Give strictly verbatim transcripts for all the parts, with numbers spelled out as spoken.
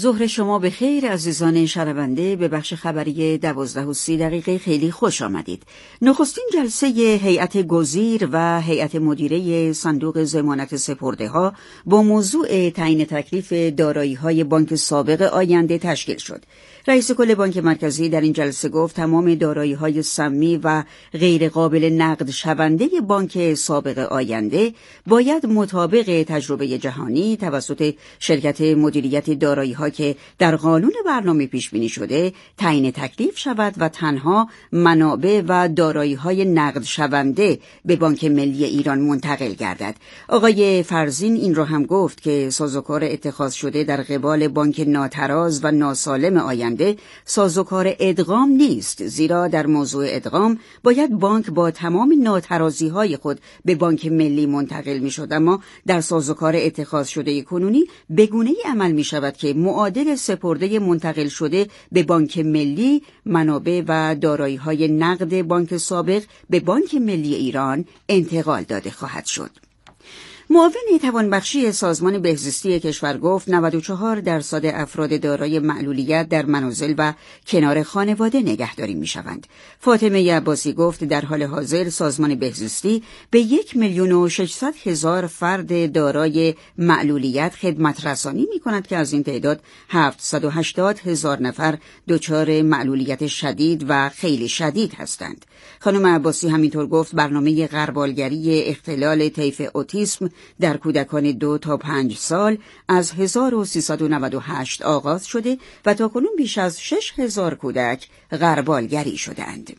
ظهر شما به خیر عزیزان شنونده. به بخش خبری دوازده و سی دقیقه خیلی خوش آمدید. نخستین جلسه هیئت گزیر و هیئت مدیره صندوق ضمانت سپرده‌ها با موضوع تعیین تکلیف دارایی‌های بانک سابق آینده تشکیل شد. رئیس کل بانک مرکزی در این جلسه گفت تمام دارایی‌های سمی و غیر قابل نقد شونده بانک سابق آینده باید مطابق تجربه جهانی توسط شرکت مدیریت دارایی‌ها که در قانون برنامه پیش بینی شده تعیین تکلیف شود و تنها منابع و دارایی‌های نقد شونده به بانک ملی ایران منتقل گردد. آقای فرزین این را هم گفت که سازوکار اتخاذ شده در قبال بانک ناتراز و ناسالم آینده سازوکار ادغام نیست، زیرا در موضوع ادغام باید بانک با تمام ناترازی‌های خود به بانک ملی منتقل می‌شد، اما در سازوکار اتخاذ شده کنونی به گونه‌ای عمل می‌شود که معادل سپرده منتقل شده به بانک ملی منابع و دارایی‌های نقد بانک سابق به بانک ملی ایران انتقال داده خواهد شد. معاون توانبخشی سازمان بهزیستی کشور گفت نود و چهار درصد افراد دارای معلولیت در منازل و کنار خانواده نگهداری می‌شوند. فاطمه عباسی گفت در حال حاضر سازمان بهزیستی به یک میلیون و ششصد هزار فرد دارای معلولیت خدمت رسانی می‌کند که از این تعداد هفتصد و هشتاد هزار نفر دچار معلولیت شدید و خیلی شدید هستند. خانم عباسی همینطور گفت برنامه غربالگری اختلال طیف اوتیسم در کودکان دو تا پنج سال از هزار و سیصد و نود و هشت آغاز شده و تاکنون بیش از شش هزار کودک غربالگری شدند.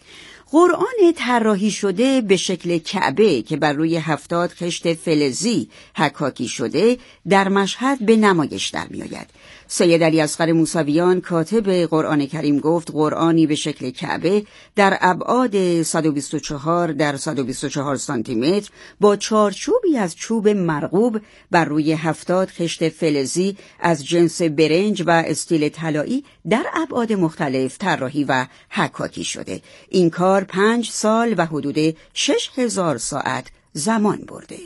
قرآن طراحی شده به شکل کعبه که بر روی هفتاد خشت فلزی حکاکی شده در مشهد به نمایش در می آید. سید علی اصغر موسویان کاتب قرآن کریم گفت قرآنی به شکل کعبه در ابعاد صد و بیست و چهار در صد و بیست و چهار سانتی متر با چارچوبی از چوب مرغوب بر روی هفتاد خشت فلزی از جنس برنج و استیل طلایی در ابعاد مختلف طراحی و حکاکی شده. این کار پنج سال و حدود شش هزار ساعت زمان برده.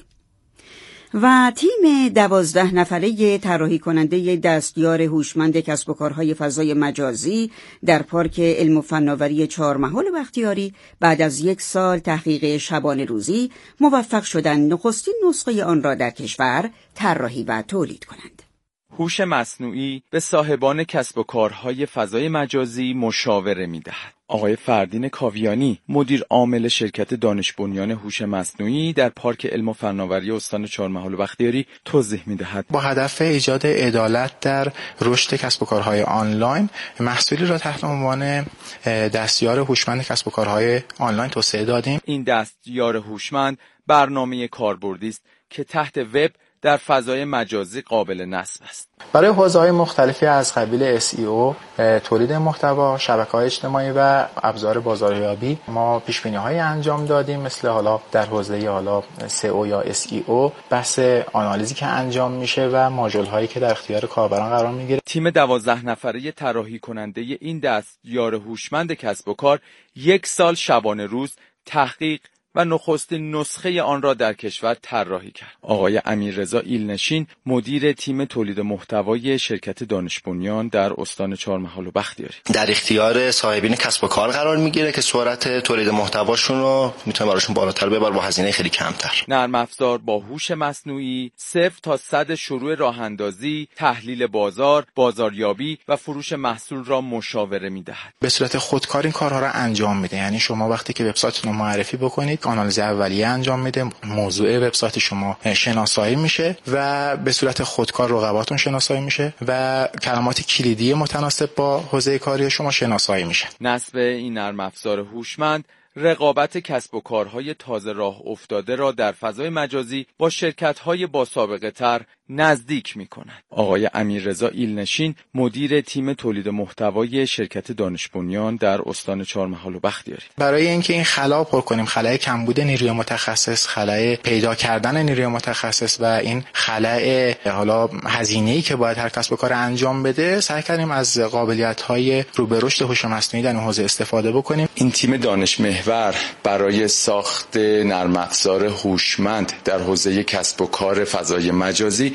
و تیم دوازده نفره طراحی کننده دستیار هوشمند کسب و کارهای فضای مجازی در پارک علم و فناوری چهارمحال بختیاری بعد از یک سال تحقیق شبانه روزی موفق شدند نخستین نسخه آن را در کشور طراحی و تولید کنند. هوش مصنوعی به صاحبان کسب و کارهای فضای مجازی مشاوره می‌دهد. آقای فردین کاویانی مدیر عامل شرکت دانش بنیان هوش مصنوعی در پارک علم و فناوری استان چهارمحال بختیاری توضیح می‌دهد. با هدف ایجاد عدالت در رشد کسب و کارهای آنلاین محصولی را تحت عنوان دستیار هوشمند کسب و کارهای آنلاین توسعه دادیم. این دستیار هوشمند برنامه کاربردی است که تحت وب در فضای مجازی قابل نصب است. برای حوزه‌های مختلفی از قبیل اس ای او، تولید محتوا، شبکه‌های اجتماعی و ابزار بازاریابی ما پیش‌بینی‌های انجام دادیم، مثل حالا در حوزه حالا سئو یا اس ای او بحث آنالیزی که انجام میشه و ماژول‌هایی که در اختیار کاربران قرار میگیره. تیم دوازده نفره طراحی کننده این دستیار هوشمند کسب و کار یک سال شبانه روز تحقیق و نخستین نسخه آن را در کشور طراحی کرد. آقای امیررضا ایلنشین مدیر تیم تولید محتوای شرکت دانش بنیان در استان چهارمحال بختیاری در اختیار صاحبین کسب و کار قرار میگیره که سرعت تولید محتواشون رو میتونه براشون بالاتر ببره با هزینه خیلی کمتر. نرم افزار با هوش مصنوعی صفر تا صد شروع راه اندازی، تحلیل بازار، بازاریابی و فروش محصول را مشاوره میدهد. به صورت خودکار این کارها را انجام میده. یعنی شما وقتی که وبسایتتون رو معرفی بکنید، آنالیز اولیه انجام میده، موضوع وبسایت شما شناسایی میشه و به صورت خودکار رقباتون شناسایی میشه و کلمات کلیدی متناسب با حوزه کاری شما شناسایی میشه. نصب این نرم افزار هوشمند رقابت کسب و کارهای تازه راه افتاده را در فضای مجازی با شرکت‌های با سابقه تر نزدیک می‌کند. آقای امیررضا ایلنشین مدیر تیم تولید محتوای شرکت دانش بنیان در استان چهارمحال بختیاری برای اینکه این خلا پر کنیم، خلای کمبود نیروی متخصص، خلای پیدا کردن نیروی متخصص و این خلای حالا هزینه‌ای که باید هر کسب و کار انجام بده، سعی کردیم از قابلیت‌های رو به رشد هوش مصنوعی در این حوزه استفاده بکنیم. این تیم دانش محور برای ساخت نرم افزار هوشمند در حوزه کسب و کار فضای مجازی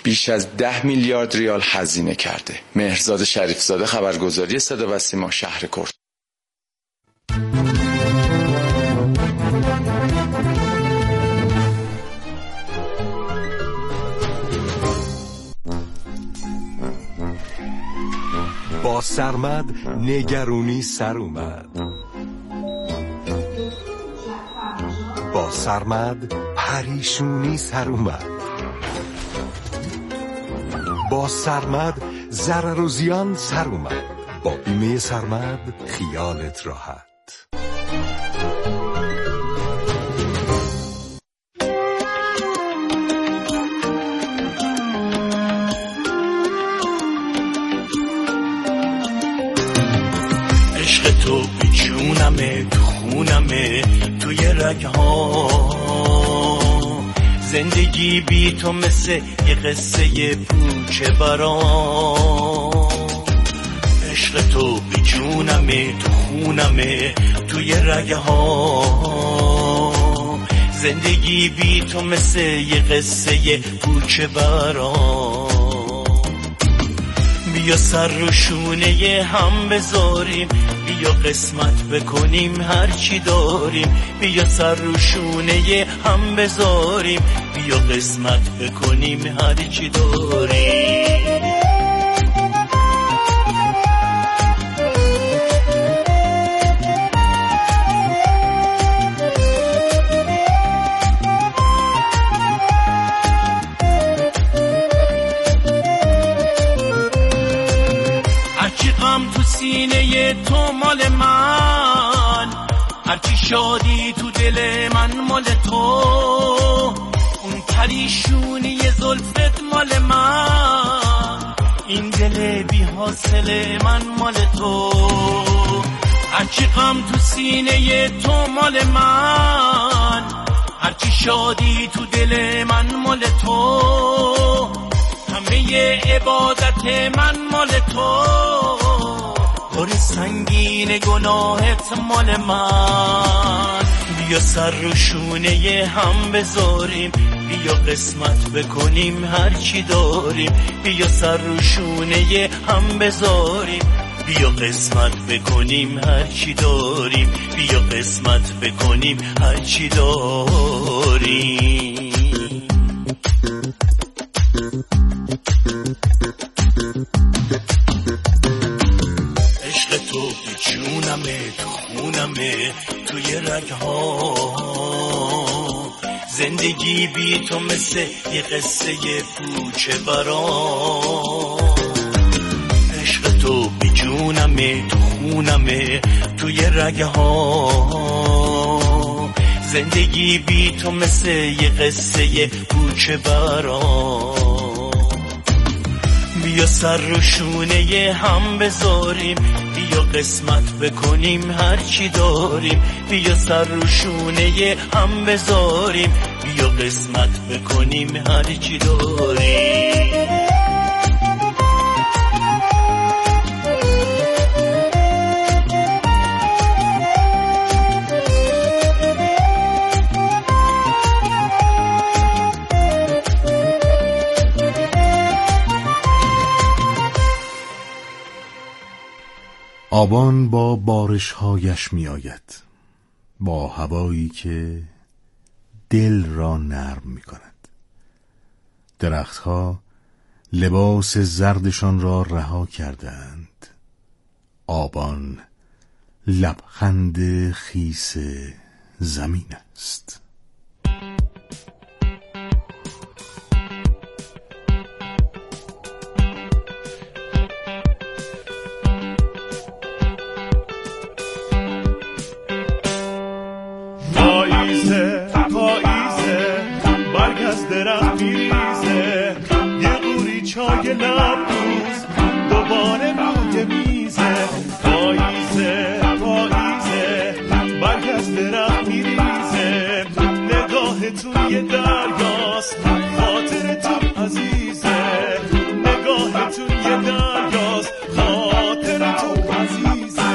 بیش از ده میلیارد ریال هزینه کرده. مهرزاد شریفزاده، خبرگزاری صدا و سیما، شهر کرد. با سرمد نگرونی سر اومد، با سرمد پریشونی سر اومد، با سرمد ضرر و زیان سر اومد. با بیمه سرمد خیالت راحت. عشق تو بیچونمه، تو خونمه، توی رگها. زندگی بی تو مثل یه قصه پوچه برام. عشق تو بیچونمه، تو خونمه، توی رگها. زندگی بی تو مثل یه قصه پوچه برام. بیا سر رو شونه هم بذاریم، بیا قسمت بکنیم هرچی داریم. بیا سر رو شونه هم بذاریم، بیا قسمت بکنیم هرچی داریم. سینه تو مال من، هرچی شادی تو دل من مال تو. اون پریشونی زلفت مال من، این دل بی حاصل من مال تو. هرچی غم تو سینه تو مال من، هرچی شادی تو دل من مال تو. همه عبادت من مال تو، بار سنگین گناهت مال من. بیا سر رو شونه هم بذاریم، بیا قسمت بکنیم هرچی داریم. بیا سر رو شونه هم بذاریم، بیا قسمت بکنیم هرچی داریم. بیا قسمت بکنیم هرچی داریم. عشق تو بیچونمه، تو خونمه، توی رگها. زندگی بی تو مثل یه قصه پوچه برام. عشق تو بیچونمه، تو خونمه، توی رگها. زندگی بی تو مثل یه قصه پوچه برام. بیا سر رو شونه هم بذاریم، بیا قسمت بکنیم هرچی داریم. بیا سر رو شونه هم بذاریم، بیا قسمت بکنیم هرچی داریم. آبان با بارش‌هایش می آید، با هوایی که دل را نرم می کند. درختها لباس زردشان را رها کردند. آبان لبخند خیس زمین است. پاییزه پاییزه برگ از درخت میریزه، یه قوری چای لبوز دوباره روی میزه. پاییزه پاییزه برگ از درخت میریزه، نگاهتون یه دریاست خاطرتون عزیزه. نگاهتون یه دریاست خاطرتون عزیزه.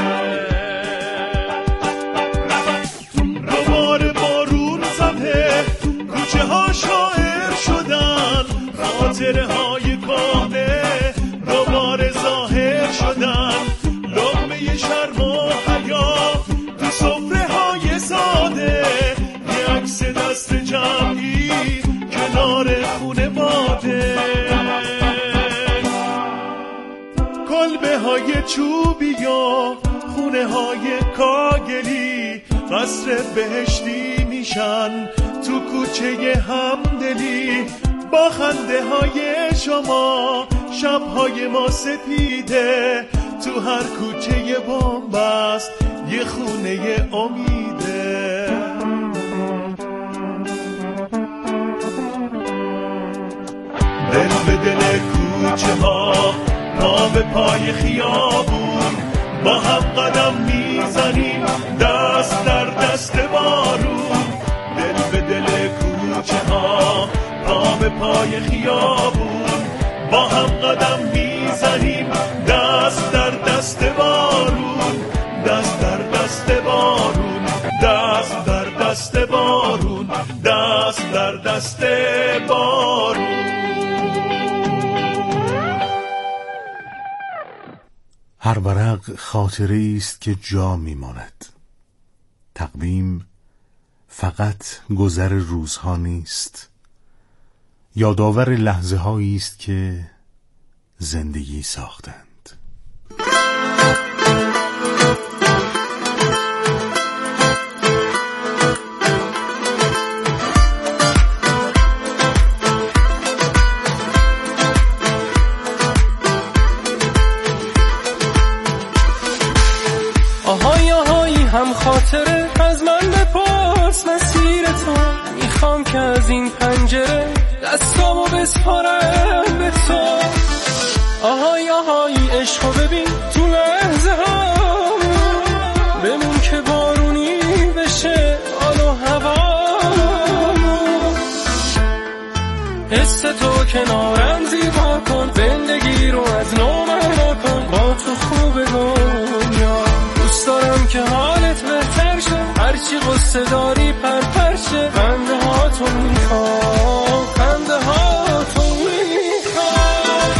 خاطره های کهنه دوباره ظاهر شدن، لقمه شرم و حیا تو سفره های ساده، یه عکس دست جمعی کنار خونه باده، کلبه های چوبی یا خونه های کاگلی قصر بهشتی میشن تو کوچه همدلی، با خنده های شما شبهای ما سپیده، تو هر کوچه بن‌بست یه خونه امیده. دل به دل کوچه ها پا به پای خیابون، با هم قدم میزنیم دست در دست بارون، دل به دل کوچه ها پا به پای خیابون، با هم قدم میزنیم دست در دست بارون، دست در دست بارون، دست در دست بارون، دست در دست بارون. هر ورق خاطره است که جا میماند. تقویم فقط گذر روزها نیست، یادآور لحظه هایی است که زندگی ساختند. آهای آهای هم خاطره از من بپرس مسیر تو، میخوام که از این پنجره دستامو بسپارم به تو. آهای آهای عشقو ببین تو لحظه ها، بمون که بارونی بشه حال و هوامون، حس تو کنارم زیبا کن، زندگی رو از نو معنا کن، با تو خوبه دنیا، دوست دارم که حالت بهتر شه، هرچی قصه داری پر پر شه، خنده ها تو میخوام، خنده ها تو میخوام.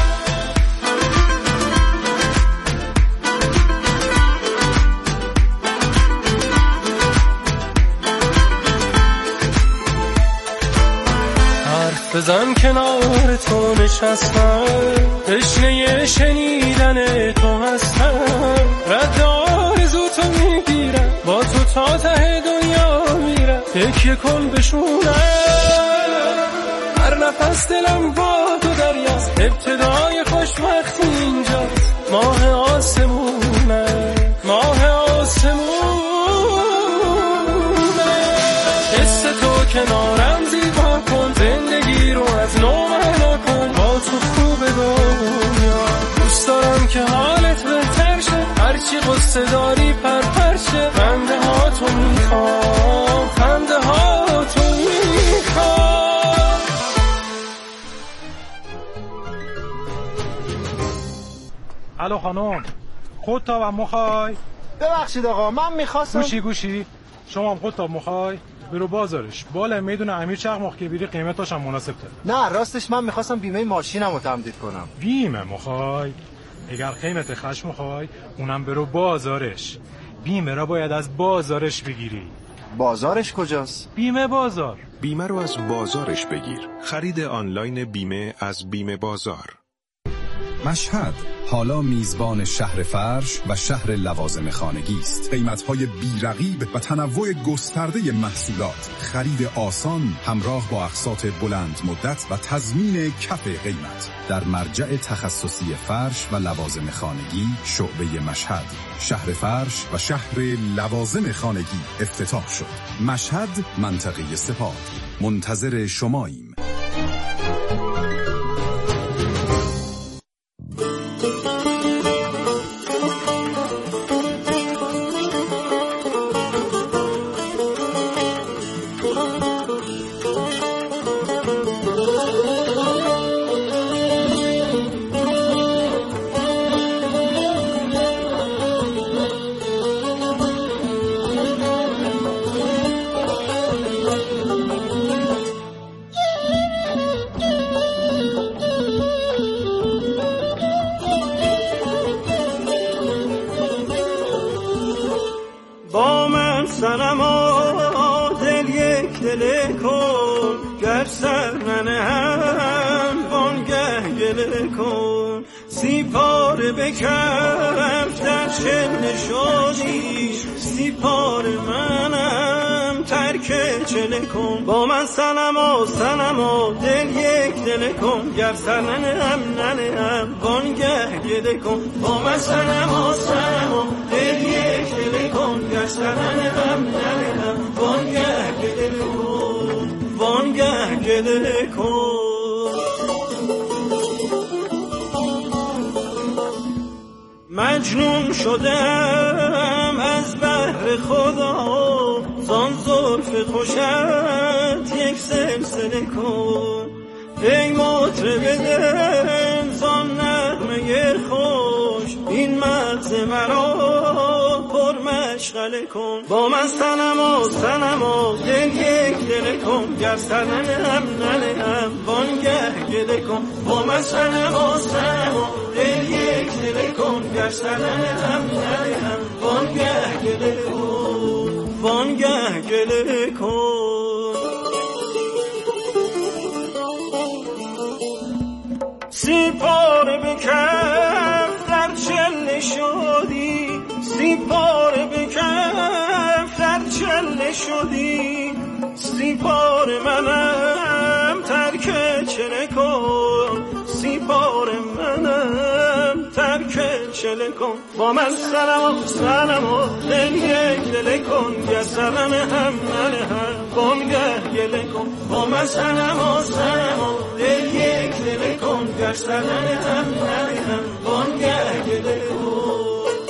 حرف بزن کنار تو نشستم، تشنه شنیدن تو هستم، رد آرزو تو میگیرم، با تو تا ته دنیا میرم، تکیه کن بشونم، هر نفس دلم با تو دریاست، ابتدای خوشبختی اینجاست، ماه آسمونه، ماه آسمونه، حس تو کنارم زیبا کن، زندگی رو از نو معنا کن، با تو خوب دنیا، دوست دارم که حالت بهتر شه، هرچی قصه داری پر پر شه، خنده ها تو میخوام، خنده ها تو میخوام. الو خانم، خود تا هم مخوای؟ ببخشید آقا من میخواستم. گوشی گوشی شما هم خود تا مخوای؟ برو بازارش، بالا میدون امیر چقماخ که بیری قیمتاش هم مناسب تره. نه راستش من میخواستم بیمه ماشینم رو تمدید کنم. بیمه مخوای؟ اگر قیمت خشم مخوای اونم برو بازارش، بیمه را باید از بازارش بگیری. بازارش کجاست؟ بیمه بازار. بیمه رو از بازارش بگیر. خرید آنلاین بیمه از بیمه بازار. مشهد حالا میزبان شهر فرش و شهر لوازم خانگی است. قیمت‌های بی‌رقیب و تنوع گسترده محصولات، خرید آسان همراه با اقساط بلند مدت و تضمین کف قیمت در مرجع تخصصی فرش و لوازم خانگی شعبه مشهد. شهر فرش و شهر لوازم خانگی افتتاح شد. مشهد منطقه سپاه. منتظر شماییم. دل کن گر سر ننهم وانگه گله کن سیپاره بکف در چه نشادی سیپاره منم ترک چله کن با من سنما سنما دل یک دل کن گر سر ننهم ننهم وانگه گله کن با من سنما سنما دل یک دل کن گر سر ننهم ننهم وانگه گله کن وانگه گله کن مجنون شدم از بحر خدا زان زلف خوشت یک سلسله کن ای مطرب دل زان نغمه خوش این مغز مرا پر مشغله کن با من صنما صنما دل یک دل کن گر سر ننهم ننهم وانگه گله کن با من صنما صنما دل یک دل کن گر سر ننهم ننهم وانگه گله کن وانگه گله کن سیپاره بکف در چله شدی سیپاره بکف در چله شدی سیپاره منم ترک چله کن سیپاره منم ترک چله کن با من سنما سنما دل یک دل کن گر سر ننهم ننهم وانگه گله کن با من سنما سنما دل یک دل کن گر سر ننهم ننهم وانگه گله کن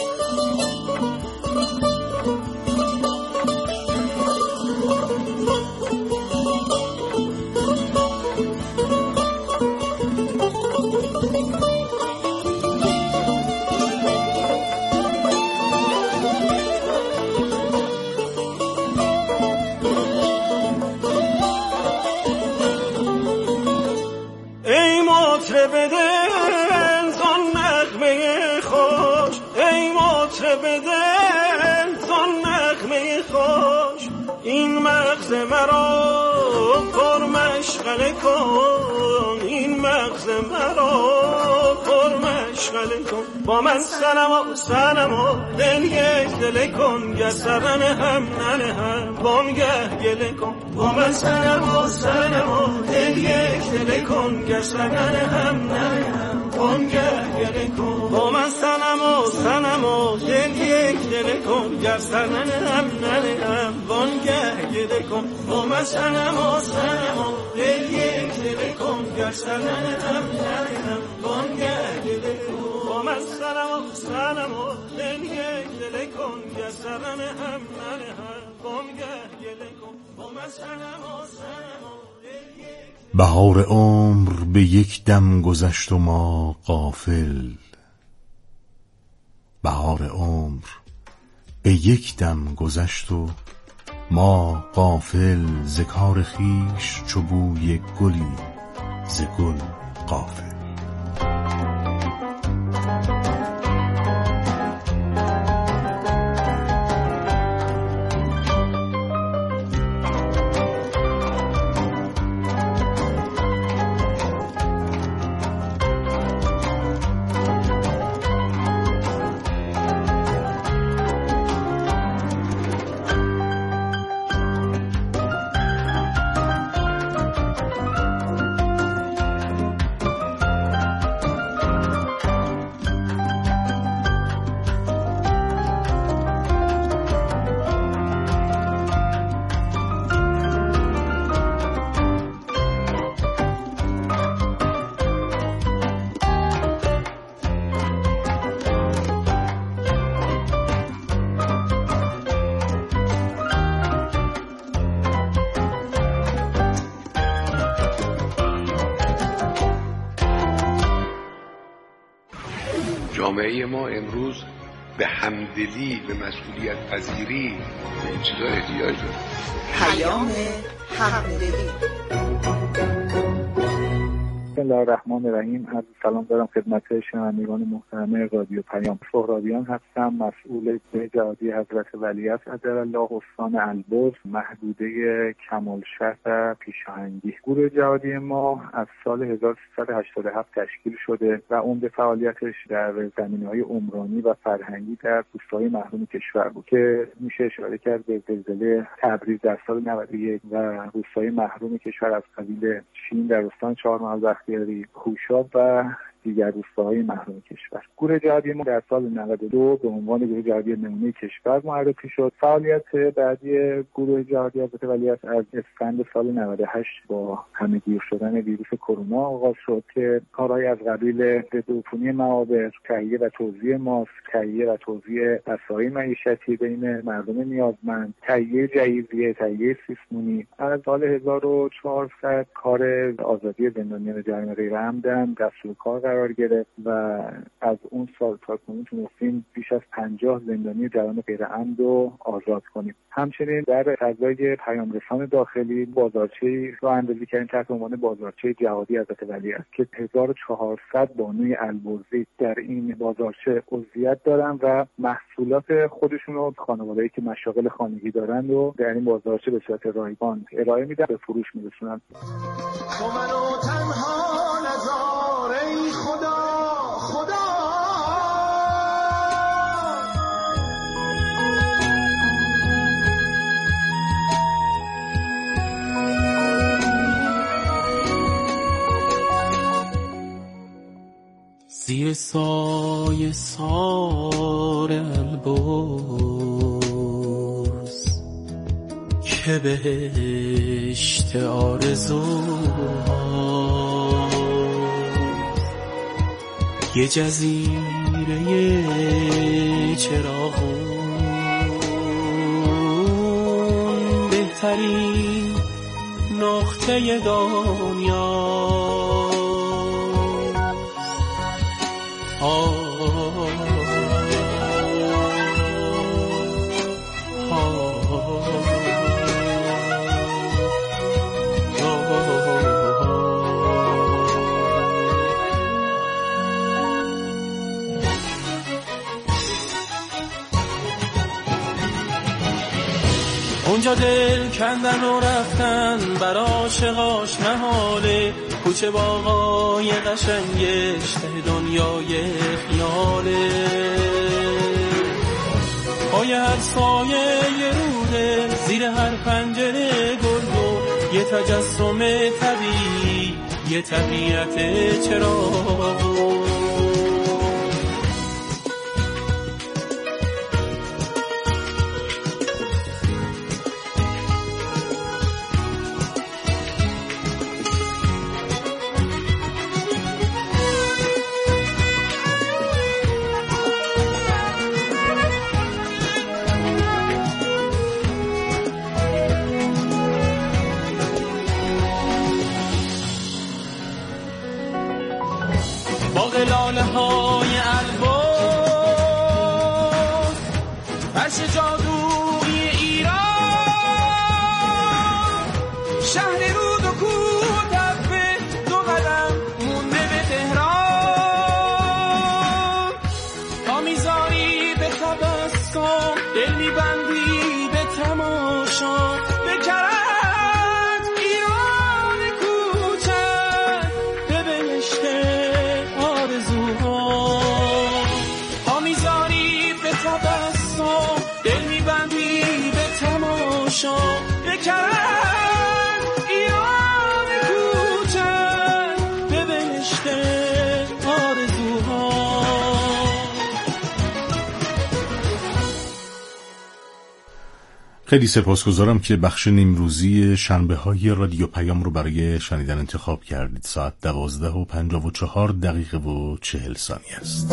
این مغز مرا پر مشغله کن این مغز مرا پر مشغله کن با من صنما صنما دل یک دل کن گر سر ننهم ننهم وانگه گله کن با من صنما صنما دل یک دل کن گر سر ننهم ننهم وانگه گله کن با من صنما صنما دل یک دل کن گر سر ننهم ننهم وانگه گله کن با من صنما صنما دل یک دل کن گر سر ننهم ننهم وانگه گله کن با من صنما صنما دل یک دل کن گر سر ننهم ننهم وانگه گله کن با من صنما صنما بهار عمر به یک دم گذشت و ما غافل بهار عمر به یک دم گذشت و ما غافل ز کار خویش چو بوی گلی ز گل غافل جامعه ما امروز به همدلی به مسئولیت پذیری به این چیزا احتیاج داره. پیام همدلی بسم الله الرحمن الرحیم. عرض سلام دارم خدمت شنوندگان محترم رادیو پیام. سهرابیان هستم، مسئول بهجه جهادی حضرت ولیعصر عجلالله استان البرز، محدوده کمالشهر پیشاهنگی. گروه جهادی ما از سال هزار و سیصد و هشتاد و هفت تشکیل شده و عمده فعالیتش در زمینه‌های عمرانی و فرهنگی در روستاهای محروم کشور بود که میشه اشاره کرد به زلزله تبریز در سال نود و یک و روستاهای محروم کشور از قبیل شین در استان چهارمحال بختیاری، خوشاب و دیگر روستاهای محروم کشور. گروه جهادی ما در سال نود و دو به عنوان گروه جهادی نمونه کشور معرفی شد. فعالیت بعدی گروه جهادی حضرت ولیعصر از اسفند سال نود و هشت با همه‌گیر شدن ویروس کرونا آغاز شد که کارهای از قبیل ضدعفونی معابر، تهیه و توزیع ماسک، تهیه و توزیع وسایل معیشتی بین مردم نیازمند، تهیه جهیزیه، تهیه سیسمونی. از سال هزار و چهارصد کار آزادی زندانیان جریمه غیر عمدن دستور کار قرار گرفت و از اون سال تا کنون تونستیم بیش از پنجاه زندانی جرائم غیر عمد رو آزاد کنیم. همچنین در فضای پیام رسان داخلی بازارچه‌ای راه اندازی کردیم تحت عنوان بازارچه جهادی حضرت ولیعصر که هزار و چهارصد بانوی البرزی در این بازارچه عضویت دارن و محصولات خودشون رو خانواده‌ای که مشاغل خانگی دارن رو در این بازارچه به صورت رایگان ارائه میدن، به فروش میرسونن. زیر سایه سار البرز که بهشت آرزوها، یه جزیره چراغون، بهترین نقطه دنیا. اونجا دل کندن و رفتن برا عاشقاش محاله، کوچه باغای قشنگش ته دنیای خیاله، پای هر سایه یه روده، زیر هر پنجره گلگو، یه تجسم طبیعی، یه طبیعت چراغو. لاله های البرز، فرش جادویی ایران، شهر رود و کوه تپه، دو قدم مونده به تهران. تا میذاری به تبسم، دل میبندی به تماشا، به کرد ایران کوچک، به بهشت بکرد ایران کوچک، به بهشت آرزوها. خیلی سپاسگزارم که بخش نیمروزی شنبه های رادیو پیام رو برای شنیدن انتخاب کردید. ساعت دوازده و پنجاه و چهار دقیقه و چهل ثانیه است.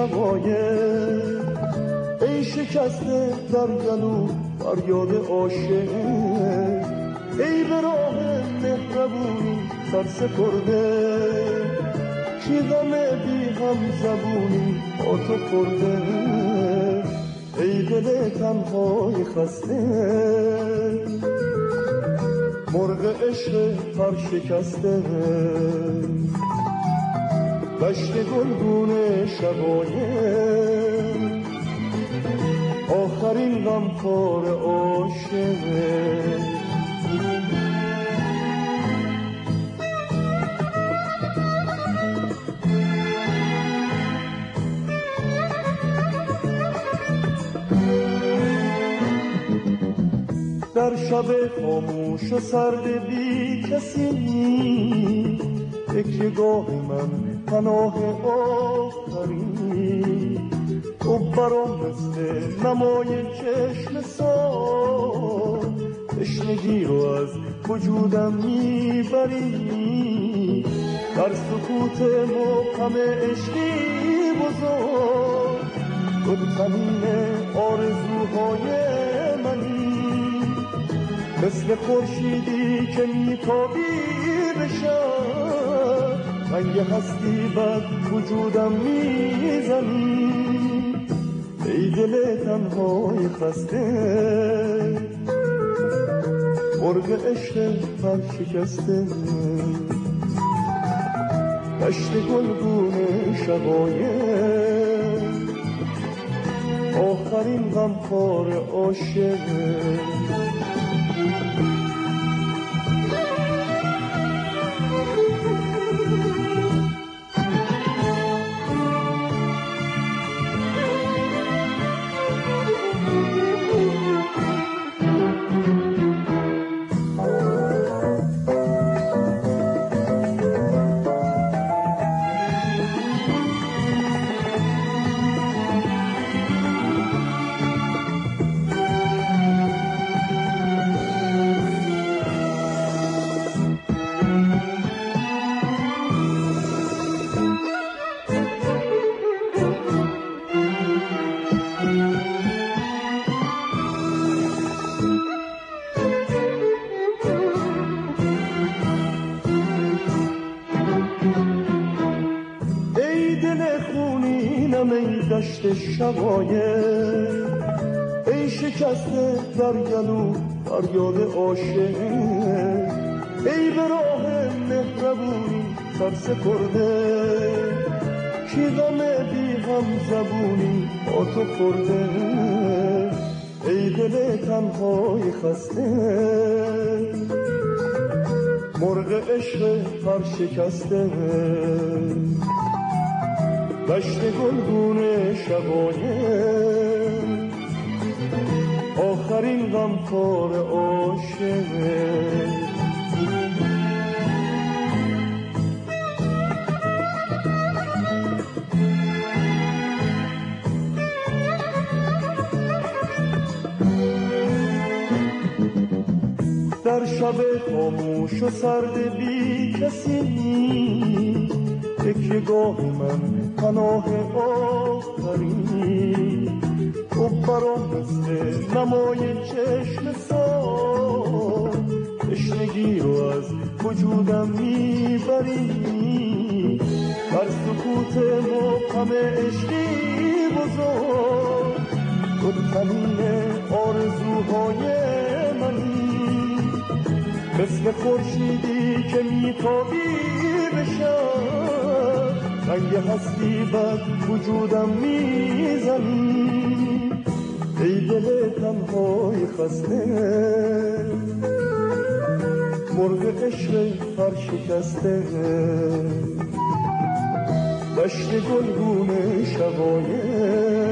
شقایق، ای شکسته در گلو فریاد عاشق، ای به راه مهربونی سر سپرده، کی غم بی هم زبونی با تو خورده، ای دل تنهای خسته، مرغ عشق پر شکسته، دشت گلگون شقایق، آخرین غمخوار عاشق. در شب خاموش و سرد بی کسی، تکیه‌گاه من پناه آخرین، تو برام مثل نمای چشم سال، تشنگی رو از وجودم میبری، در سکوت مبهم عشقی بزرگ، تو زمین آرزوهای منی، مثل خورشیدی که میتابی بشم، رنگ هستی بد وجودم میزنی، ای دل تنهای خسته، مرغ عشق پر شکسته، دشت گلگون شقایق، آخرین غمخوار عاشق. دشت شقایق، ای شکسته در گلو فریاد عاشق، ای به راه مهربونی سر سپرده، کی غم بی هم زبونی با تو خورده، ای دل تنهای خسته، مرغ عشق پر شکسته، دشت گلگون شقایق، آخرین غمخوار عاشق. در شب خاموش و سرد بی کسی، تکیه‌گاه من پناه آخرین، تو برام مثل نمای چشم سال، تشنگی رو از وجودم میبری، در سکوت مبهم عشقی بزرگ، تو زمین آرزوهای منی، مثل خورشیدی که میتابی بشم، رنگ هستی بد وجودم میزنی، ای دل تنهای خسته، مرغ عشق پر شکسته، دشت گلگون شقایق،